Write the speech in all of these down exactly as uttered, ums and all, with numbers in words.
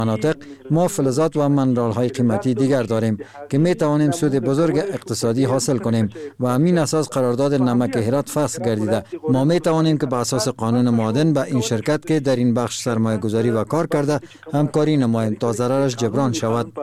مناطق ما فلزات و منرال‌های قیمتی دیگر داریم که می توانیم سود بزرگ اقتصادی حاصل کنیم و همین اساس قرارداد نمک هرات فسخ گردیده. ما می توانیم که به اساس قانون معادن به این شرکت که در این بخش سرمایه گذاری و کار کرده همکاری نماییم تا ضررش جبران شود.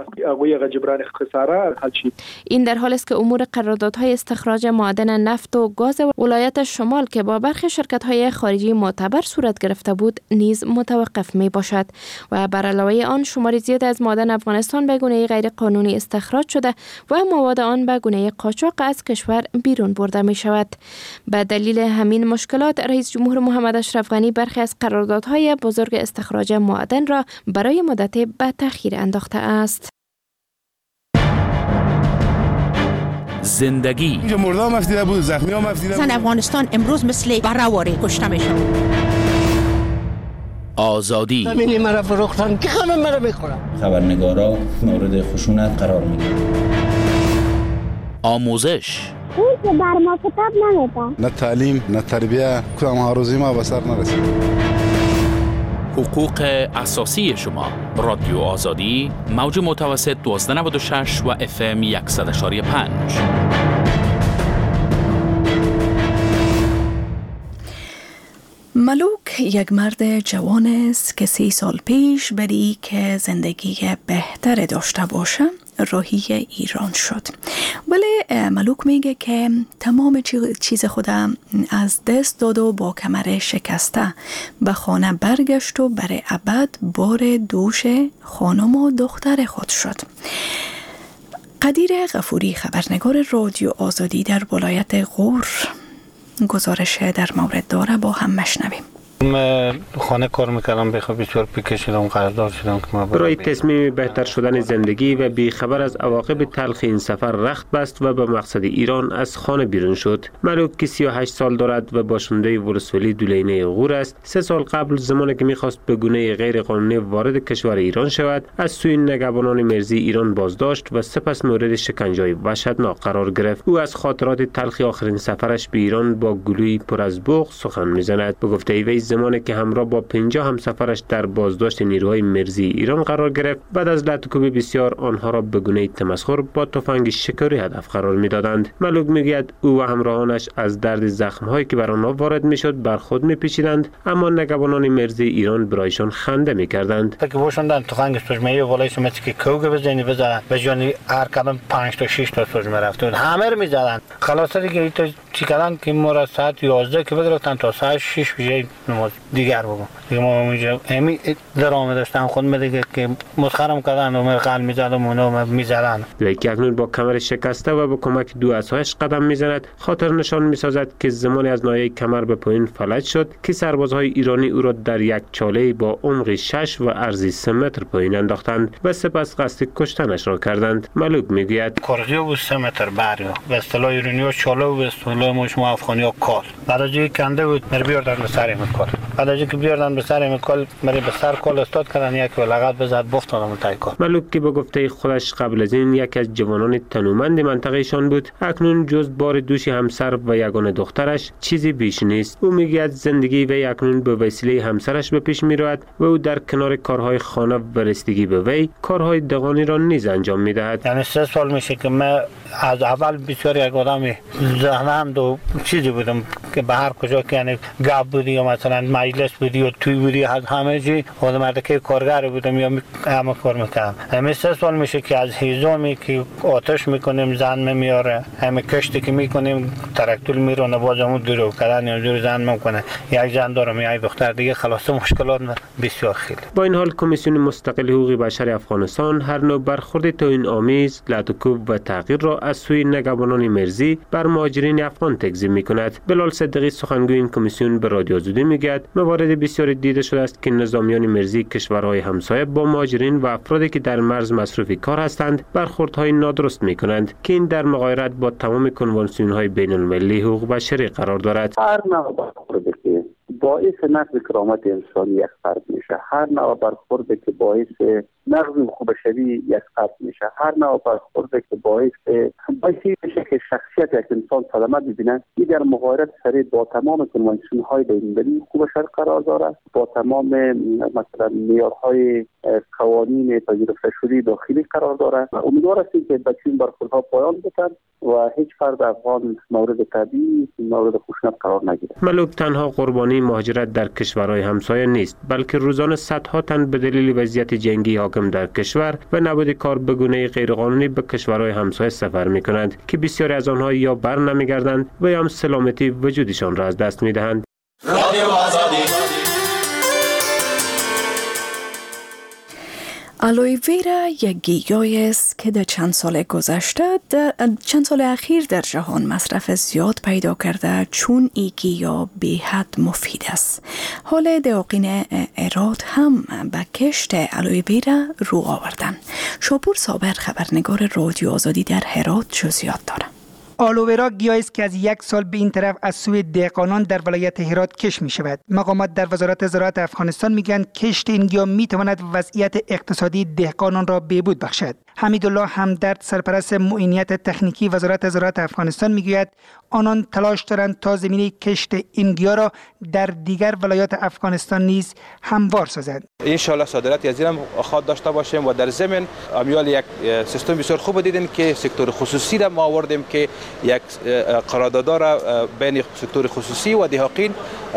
این در حالی است که امور قراردادهای استخراج معادن نفت و گاز ولایت شمال که با برخی شرکت‌های خارجی معتبر صورت گرفته بود نیز متوقف می باشد و بر علاوه آن شماری زیاد از معادن افغانستان به گونه غیر قانونی استخراج شده و مواد آن به گونه قاچاق از کشور بیرون برده می شود. به دلیل همین مشکلات رئیس جمهور محمد اشرف غنی برخی از قراردادهای بزرگ استخراج معادن را برای مدت به تأخیر انداخته است. زندگی مردم مفتیده بود، زخمی ها مفتیده بود. زن افغانستان امروز مثل برهواری کشته میشن. آزادی همینی مرا فروختن که همه مرا میخورن. خبرنگارا مورد خشونت قرار میگیرن. آموزش اون که بر ما کتاب نمیده. نه تعلیم نه تربیه کدام ها روزی ما به سر نرسید. حقوق اساسی شما. رادیو آزادی موج متوسط دوازده نود و شش و اف ام صد و یک و پنج. ملوک یک مرد جوان است که سی سال پیش برای که زندگی بهتر داشته باشه راهی ایران شد. ولی ملوک میگه که تمام چیز خودم از دست داد و با کمر شکسته به خانه برگشت و برای ابد بار دوش خانم و دختر خود شد. قدیر غفوری خبرنگار رادیو آزادی در ولایت غور گزارش در مورد داره، با هم مشنویم. من خانه کار میکردم، بخواه بسیار پی کشیدم، قرضدار شدم که ما برای تصمیم بهتر شدن زندگی و بیخبر از عواقب تلخ این سفر رخت بست و به مقصد ایران از خانه بیرون شد. ملوک که سی و هشت سال دارد و باشنده ولسوالی دولینه غور است، سه سال قبل زمانی که میخواست به گونه غیر قانونی وارد کشور ایران شود از سوی نگهبانان مرزی ایران بازداشت و سپس مورد شکنجه‌های وحشتناک قرار گرفت. او از خاطرات تلخ آخرین سفرش به ایران با گلویی پر از بغض سخن میزند. به گفته وی زمانی که همراه با پنجاه همسفرش در بازداشت نیروهای مرزی ایران قرار گرفت، بعد از لطکوب بسیار آنها را به گونه تمسخر با تفنگ شکاری هدف قرار میدادند. ملوک میگوید او و همراهانش از درد زخم‌هایی که بر آنها وارد میشد بر خود میپیچیدند، اما نگهبانان مرزی ایران برایشان خنده میکردند. تا که بوشوندن تفنگ سوژمه‌ای بالای سمتی که کوگه بزنی بزنن به جانی هر کدام پنج تا شش تا سوژمه رفت بود، همه رو میزدن. خلاص دیگه تو چی کردن که ما را ساعت یازده که بگرفتن تا ساعت شش بجای نماز دیگر بگم دیگه ما اونجا همین درام داشتم خود میگه که مسخرم کردن و من قلب میزدم اونها میزدن. لیک اکنون با کمر شکسته و با کمک دو عصایش قدم میزند، خاطر نشان میسازد که زمانی از ناحیه کمر به پایین فلج شد که سربازهای ایرانی او را در یک چاله با عمق شش و عرضی سه متر پایین انداختند و سپس قصد کشتنش را کردند. ملوک میگوید کارزیو بود سه متر بریا به اصطلاح ایرانی ها چاله و به اصطلاح ما شما افغانی ها کال بعد از اینکه کنده بود مر بیاردن به سر کال بعد از اینکه بیاردن به سر کال مر به سر کال استاد کردن یک لغت بزد بفتادم تای کال. ملوک که به گفته خودش قبل از این یک از جوانان تنومند منطقهشان بود، اکنون جز بار دوش همسر و یگانه دخترش چیزی بیش نیست. او میگوید زندگی وی اکنون به وسیله همسرش به پیش میرود و او در کنار کارهای خانه و رسیدگی به وی کارهای دغانی را نیز انجام میدهد. یعنی سه سال میشه که من از اول بسیار یک آدم ذهنمند و چیزی بودم که به هر کجا که یعنی گپ بودی یا مثلا مجلس بودی یا توی بودی از همه چی خود مردکه کارگر بودم یا همه کار میکردم. همه سه سال میشه که از هیزومی که آتش میکنیم زن میاره، همه کشتی که میکنیم تراکتور میرونه بازمون درو کردن یا جور زن میکنه، یک زن دارم یا یک دختر دیگه، خلاص مشکلات بسیار خیلی. با این حال کمیسیون مستقل حقوق بشر افغانستان هر نوع برخورد توهین آمیز، لطکوب و تغییر را از سوی نگهبانان مرزی بر مهاجرین افغان تکذیب میکند. بلال صدیقی سخنگوی این کمیسیون به رادیو آزادی میگوید موارد بسیاری دیده شده است که نظامیان مرزی کشورهای همسایه با مهاجرین و افرادی که در مرز مصروف کار هستند برخوردهای نادرست میکنند که این در مغایرت با تمام کنوانسیون‌های بین المللی حقوق بشری قرار دارد. هر نوع برخوردی که باعث نقض کرامت انسانی یک فرد میشه. هر نوع برخوردی که باعث نقض خوب شوی یک فرد میشه، هر نوع برخوردی که باعث باعث میشه که شخصیت یک انسان صدمه ببینه، این در مغایرت سریع با تمام کنوانسیون های بین‌المللی حقوق بشر قرار داره، با تمام مثلا معیارهای قوانین پذیرفته شده داخلی قرار داره. امیدوار هستیم که به چنین برخوردها پایان بتن و هیچ فرد افغان مورد تبعیض، مورد خشونت قرار نگیره. ملوک تنها قربانی مهاجرت در کشورهای همسایه نیست، بلکه روزانه صدها تن به دلیل وضعیت جنگی حاکم در کشور و نبود کار به گونه غیرقانونی به کشورهای همسایه سفر می کنند که بسیاری از آنها یا بر نمیگردند و یا هم سلامتی وجودشان را از دست می دهند. آلوی ویرا یک گیاهی است که در چند سال گذشته در چند سال اخیر در جهان مصرف زیاد پیدا کرده، چون این گیاه بی‌حد مفید است. حال دهقان هرات هم به کشت آلوی ویرا رو آوردن. شاپور صابر خبرنگار رادیو آزادی در هرات جزئیات داره. آلوویرا گیاهی است که از یک سال به این طرف از سوی دهقانان در ولایت هرات کشت می شود. مقامات در وزارت زراعت افغانستان میگویند کشت این گیاه می تواند وضعیت اقتصادی دهقانان را بهبود بخشد. حمیدالله همدرد سرپرست معینیت تکنیکی وزارت زراعت افغانستان میگوید آنان تلاش دارند تا زمینه کشت این گیاه را در دیگر ولایات افغانستان نیز هموار سازند. ان شاء الله صادرات از این خواهد داشته باشیم و در ضمن امیال یک سیستم بسیار خوب دیدیم که سکتور خصوصی را ما آوردیم که یک قرارداد را بین سکتور خصوصی و دهقان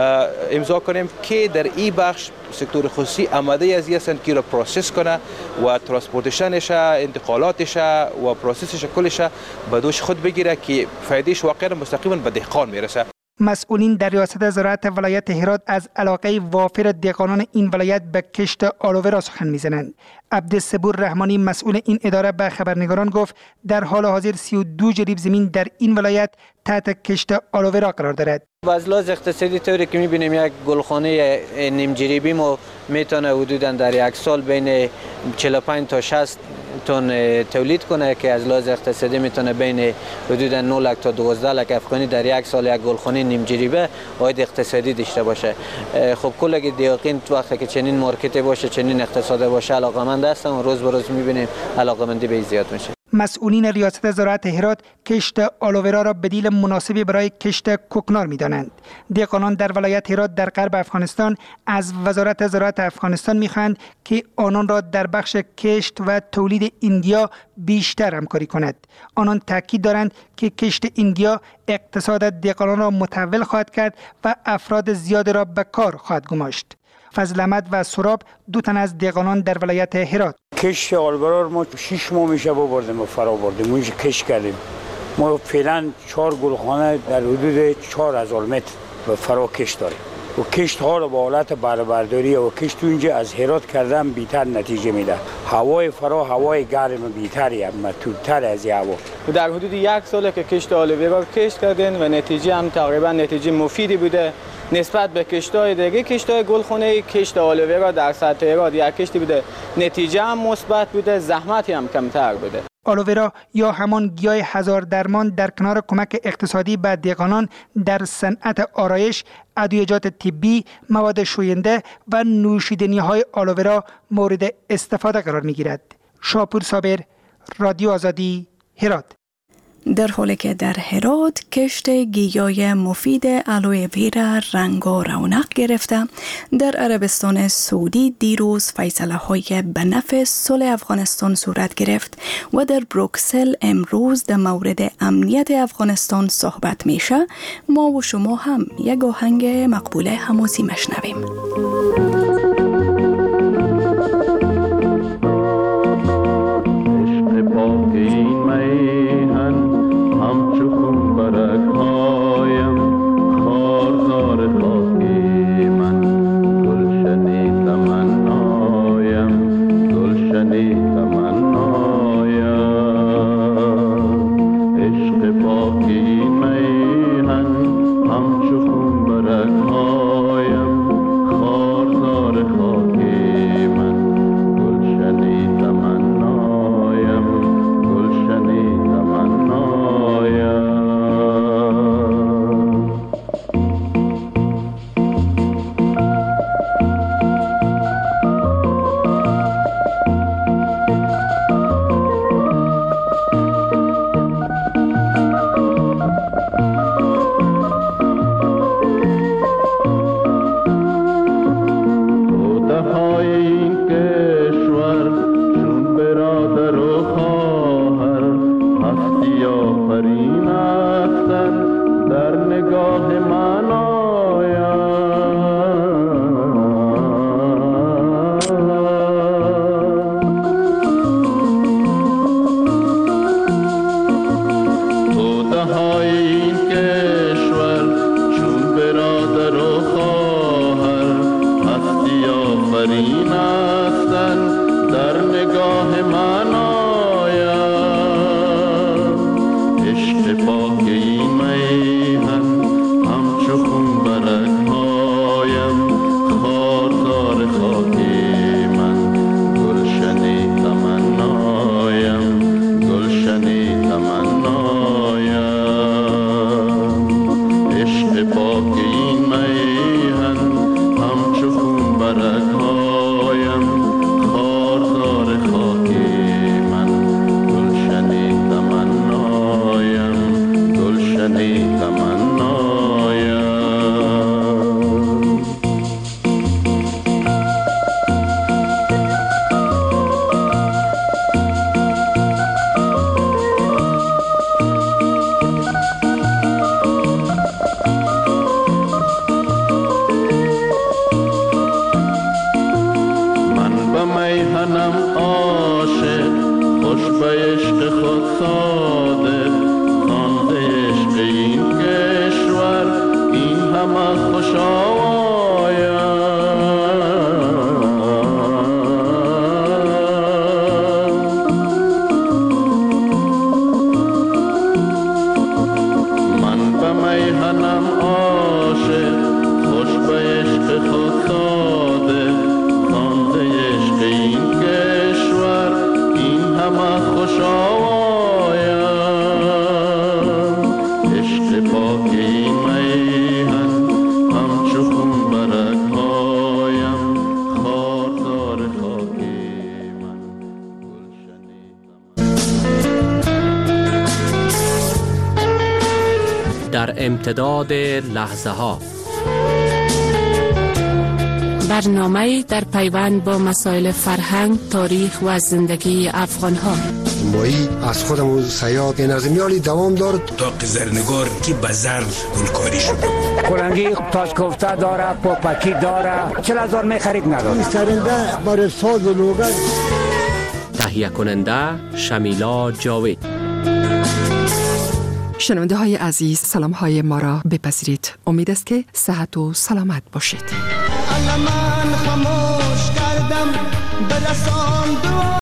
امضا کنیم که در این بخش سکتور خصوصی آماده از هستند که را پروسس کنه و ترانسپورتیشنش، انتقالاتش و پروسسش کلش به دوش خود بگیره که فایدهش واقعا مستقیما به دهقان میرسه. مسئولین در ریاست زراعت ولایت هرات از علاقه وافر دهقانان این ولایت به کشت آلوویرا سخن میزنند. عبدالصبور رحمانی مسئول این اداره به خبرنگاران گفت در حال حاضر سی و دو جریب زمین در این ولایت تحت کشت آلوویرا قرار دارد. از لحاظ اقتصادی طوری که می‌بینیم یک گلخانه نیم جریبی ما میتونه حدوداً در یک سال بین چهل و پنج تا شصت تن تولید کنه که از لحاظ اقتصادی میتونه بین حدوداً نه لک تا دوازده لک افغانی در یک سال یک گلخانه نیم جریبه عاید اقتصادی داشته باشه. خب کل اگه دهقان وقتی که چنین مارکت باشه، چنین اقتصاد باشه، علاقمند هستن و روز به روز می‌بینیم علاقمندی به زیاد میشه. مسئولین ریاست زراعت هرات کشت آلوویرا را بدیل مناسبی برای کشت کوکنار می‌دانند. دهقانان در ولایت هرات در غرب افغانستان از وزارت زراعت افغانستان می‌خواهند که آنان را در بخش کشت و تولید این گیاه بیشتر همکاری کند. آنان تاکید دارند که کشت این گیاه اقتصاد دهقانان را متحول خواهد کرد و افراد زیاد را به کار خواهد گماشت. فضل احمد و سراب دو تن از دهقانان در ولایت هرات. کشت آلوویرا ما شش ماه میشه بردیم و فرا بردیم اونجا کشت کردیم. ما فعلا چهار گلخانه در حدود چهار هزار متر و فرا کشت داریم و کشت ها رو با حالت برده‌برداری و کشت اینجا از هرات کردن بیشتر نتیجه میده. هوای فرا هوای گرم بیشتری اما تودتر از هوا. در حدود یک ساله که کشت آلوویرا کشت کردن و نتیجه هم تقریبا نتیجه مفیدی بوده نسبت به کشت‌های دیگه. کشت‌های گلخانه‌ای کشت آلوویرا در سطح هرات یک کشتی بوده، نتیجه هم مثبت بوده، زحمتی هم کمتر بوده. آلوویرا یا همان گیاه هزار درمان در کنار کمک اقتصادی به دهقانان در صنعت آرایش، ادویه‌جات طبی، مواد شوینده و نوشیدنی‌های آلوویرا مورد استفاده قرار می‌گیرد. شاپور صابر، رادیو آزادی، هرات. در حالی که در هرات کشت گیاه مفید آلوی ویرا رنگ و رونق گرفته، در عربستان سعودی دیروز فیصله های به نفع صلح افغانستان صورت گرفت و در بروکسل امروز در مورد امنیت افغانستان صحبت میشه. ما و شما هم یک آهنگ مقبول حماسی مشنویم. خار در نگاه من آیم، عشق پاک این میهن همچو خون برگهایم، خاردار خاک من گلشن تمنایم، گلشن تمنایم، عشق پاک این میهن همچو خون برگهایم، خاردار خاک من گلشن تمنایم، گلشن تمنایم. میهنم عاشق، خوش به عشق خود صادق، خوانده عشق این کشور این همه خوش من به میهنم عاشق، خوش به عشق خود صادق، خوانده عشق این کشور این همه خوش آوایم، عشق پاک این میهن همچو خون برگهایم، خاردار خاک من گلشن. در امتداد لحظه ها، برنامه در پیوند با مسائل فرهنگ، تاریخ و زندگی افغان ها. مایی از خودمون سیاد نظمیالی دوام دارد تا زرنگار که بزر گلکاری شد، کلنگی تاج کوفته داره، پوپکی داره، چل هزار میخرید نداره. سرنده برای ساز و لوگن. تهیه کننده شمیلا جاوید. شنونده های عزیز، سلام های ما را بپذیرید. امید است که صحت و سلامت باشید.